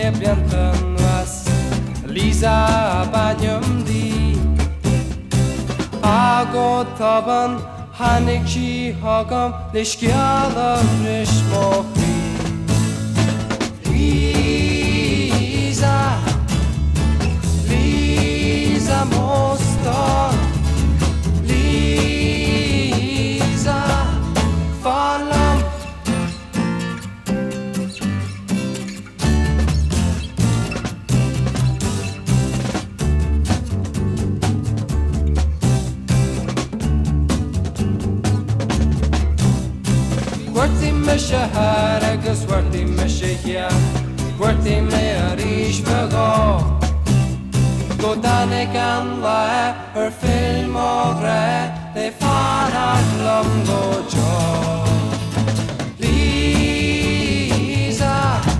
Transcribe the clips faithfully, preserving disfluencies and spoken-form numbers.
piantan was Lisa banyum di Ago taban hanik chi hagam Lishkiala rish mohi Lisa Lisa Mostar Lisa Falam Gwerthy me shahar agus gwerthy me shahia Gwerthy me arish vego Go danig an la er film o gre Le farag lom go jo Lisa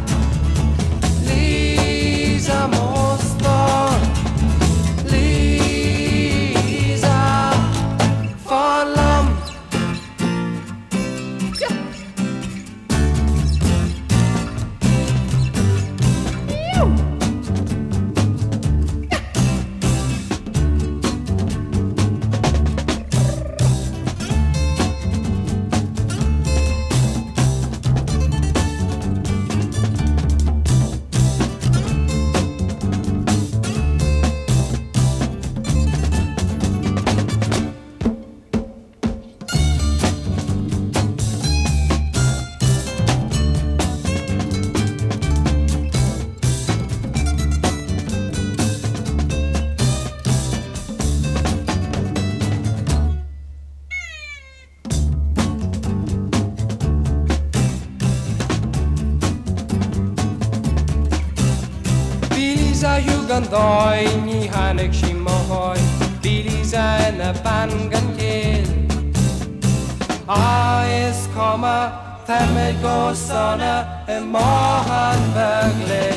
Lisa Mostar Lisa Falam Bilisa Jugandoi ni hanek shimohoi Bilisa na bangan kil Ais koma Tamed go sana e mohan bagle